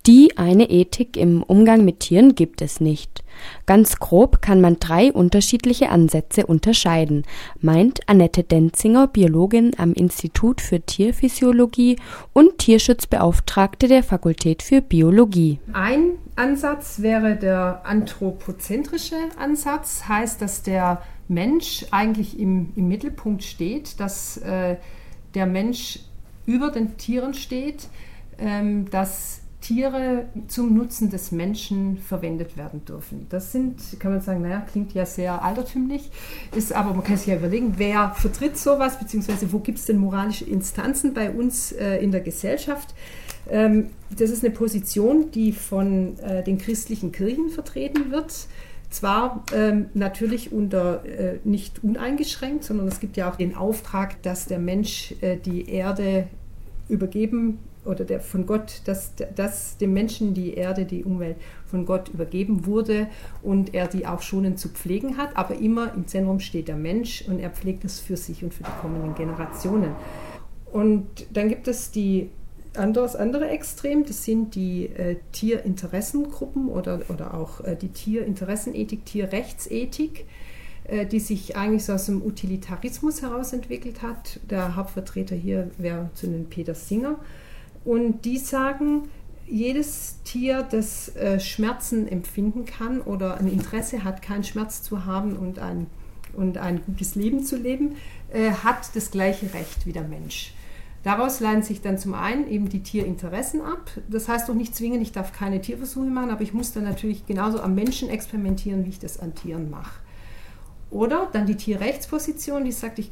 Die eine Ethik im Umgang mit Tieren gibt es nicht. Ganz grob kann man 3 unterschiedliche Ansätze unterscheiden, meint Annette Denzinger, Biologin am Institut für Tierphysiologie und Tierschutzbeauftragte der Fakultät für Biologie. Ein Ansatz wäre der anthropozentrische Ansatz, heißt, dass der Mensch eigentlich im Mittelpunkt steht, dass der Mensch über den Tieren steht, dass Tiere zum Nutzen des Menschen verwendet werden dürfen. Das kann man sagen, klingt ja sehr altertümlich, aber man kann sich ja überlegen, wer vertritt sowas, beziehungsweise wo gibt es denn moralische Instanzen bei uns in der Gesellschaft? Das ist eine Position, die von den christlichen Kirchen vertreten wird. Zwar natürlich nicht uneingeschränkt, sondern es gibt ja auch den Auftrag, dass der Mensch die Erde übergeben oder von Gott, dass dem Menschen die Erde, die Umwelt von Gott übergeben wurde und er die auch schonend zu pflegen hat, aber immer im Zentrum steht der Mensch und er pflegt es für sich und für die kommenden Generationen. Und dann gibt es das andere Extrem, das sind die Tierinteressengruppen oder auch die Tierinteressenethik, Tierrechtsethik, die sich eigentlich so aus dem Utilitarismus heraus entwickelt hat. Der Hauptvertreter hier wäre zu nennen Peter Singer. Und die sagen, jedes Tier, das Schmerzen empfinden kann oder ein Interesse hat, keinen Schmerz zu haben und ein gutes Leben zu leben, hat das gleiche Recht wie der Mensch. Daraus leiten sich dann zum einen eben die Tierinteressen ab. Das heißt doch nicht zwingend, ich darf keine Tierversuche machen, aber ich muss dann natürlich genauso am Menschen experimentieren, wie ich das an Tieren mache. Oder dann die Tierrechtsposition, die sagt,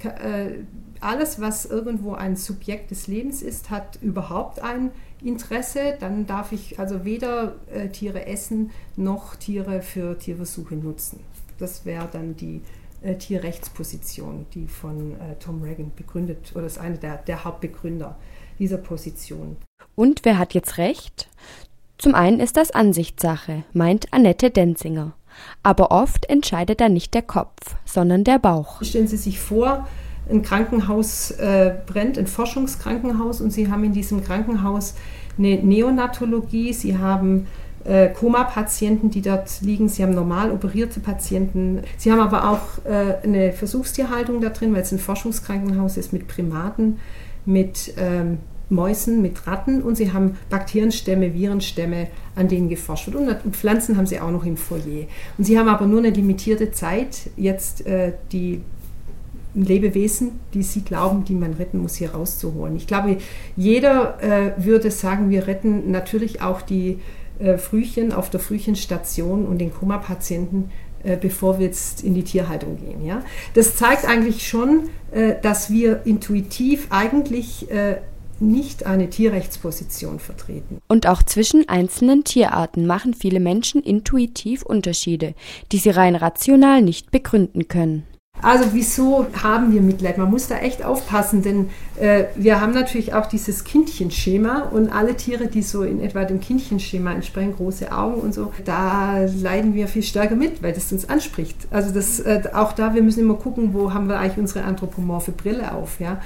alles, was irgendwo ein Subjekt des Lebens ist, hat überhaupt ein Interesse. Dann darf ich also weder Tiere essen, noch Tiere für Tierversuche nutzen. Das wäre dann die Tierrechtsposition, die von Tom Regan begründet, oder ist einer der Hauptbegründer dieser Position. Und wer hat jetzt recht? Zum einen ist das Ansichtssache, meint Annette Denzinger. Aber oft entscheidet da nicht der Kopf, sondern der Bauch. Stellen Sie sich vor, ein Krankenhaus brennt, ein Forschungskrankenhaus, und Sie haben in diesem Krankenhaus eine Neonatologie, Sie haben Koma-Patienten, die dort liegen, Sie haben normal operierte Patienten, Sie haben aber auch eine Versuchstierhaltung da drin, weil es ein Forschungskrankenhaus ist mit Primaten, mit Mäusen, mit Ratten, und Sie haben Bakterienstämme, Virenstämme, an denen geforscht wird. Und Pflanzen haben Sie auch noch im Foyer. Und Sie haben aber nur eine limitierte Zeit, jetzt die Lebewesen, die Sie glauben, die man retten muss, hier rauszuholen. Ich glaube, jeder würde sagen, wir retten natürlich auch die Frühchen auf der Frühchenstation und den Koma-Patienten, bevor wir jetzt in die Tierhaltung gehen. Ja? Das zeigt eigentlich schon, dass wir intuitiv eigentlich nicht eine Tierrechtsposition vertreten. Und auch zwischen einzelnen Tierarten machen viele Menschen intuitiv Unterschiede, die sie rein rational nicht begründen können. Also wieso haben wir Mitleid? Man muss da echt aufpassen, denn wir haben natürlich auch dieses Kindchenschema, und alle Tiere, die so in etwa dem Kindchenschema entsprechen, große Augen und so, da leiden wir viel stärker mit, weil das uns anspricht. Also auch da, wir müssen immer gucken, wo haben wir eigentlich unsere anthropomorphe Brille auf, ja.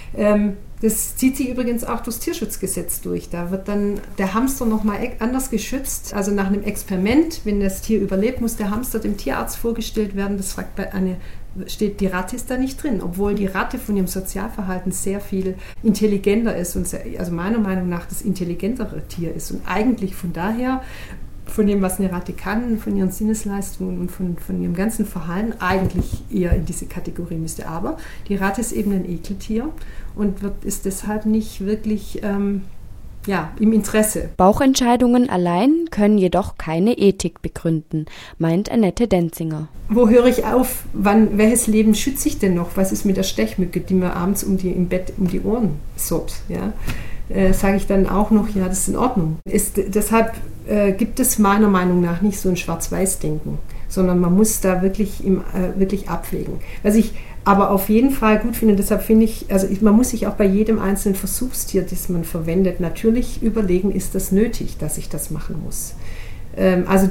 Das zieht sich übrigens auch durchs Tierschutzgesetz durch. Da wird dann der Hamster nochmal anders geschützt. Also nach einem Experiment, wenn das Tier überlebt, muss der Hamster dem Tierarzt vorgestellt werden. Das steht, die Ratte ist da nicht drin, obwohl die Ratte von ihrem Sozialverhalten sehr viel intelligenter ist und also meiner Meinung nach das intelligentere Tier ist. Und eigentlich von daher, von dem, was eine Ratte kann, von ihren Sinnesleistungen und von ihrem ganzen Verhalten eigentlich eher in diese Kategorie müsste. Aber die Ratte ist eben ein Ekeltier und ist deshalb nicht wirklich im Interesse. Bauchentscheidungen allein können jedoch keine Ethik begründen, meint Annette Denzinger. Wo höre ich auf? Welches Leben schütze ich denn noch? Was ist mit der Stechmücke, die mir abends im Bett um die Ohren soppt? Ja? Sage ich dann auch noch, ja, das ist in Ordnung. Deshalb gibt es meiner Meinung nach nicht so ein Schwarz-Weiß-Denken, sondern man muss da wirklich abwägen. Was ich aber auf jeden Fall gut finde, deshalb finde ich, man muss sich auch bei jedem einzelnen Versuchstier, das man verwendet, natürlich überlegen, ist das nötig, dass ich das machen muss. Also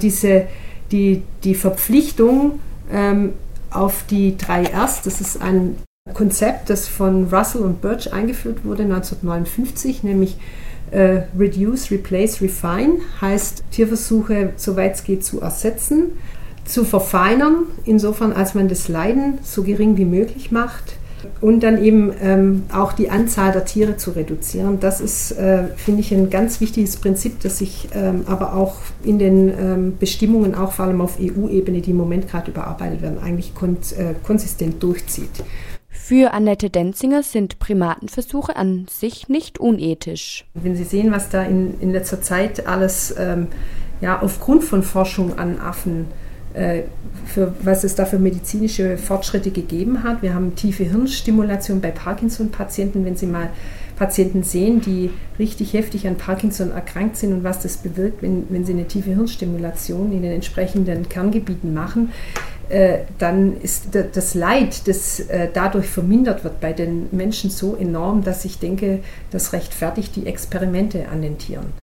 die Verpflichtung auf die 3 Rs, das ist ein Konzept, das von Russell und Birch eingeführt wurde 1959, nämlich Reduce, Replace, Refine heißt Tierversuche, soweit es geht, zu ersetzen, zu verfeinern, insofern als man das Leiden so gering wie möglich macht und dann eben auch die Anzahl der Tiere zu reduzieren. Das ist, finde ich, ein ganz wichtiges Prinzip, das sich aber auch in den Bestimmungen, auch vor allem auf EU-Ebene, die im Moment gerade überarbeitet werden, eigentlich konsistent durchzieht. Für Annette Denzinger sind Primatenversuche an sich nicht unethisch. Wenn Sie sehen, was da in letzter Zeit alles aufgrund von Forschung an Affen, was es da für medizinische Fortschritte gegeben hat. Wir haben tiefe Hirnstimulation bei Parkinson-Patienten. Wenn Sie mal Patienten sehen, die richtig heftig an Parkinson erkrankt sind und was das bewirkt, wenn Sie eine tiefe Hirnstimulation in den entsprechenden Kerngebieten machen, dann ist das Leid, das dadurch vermindert wird bei den Menschen so enorm, dass ich denke, das rechtfertigt die Experimente an den Tieren.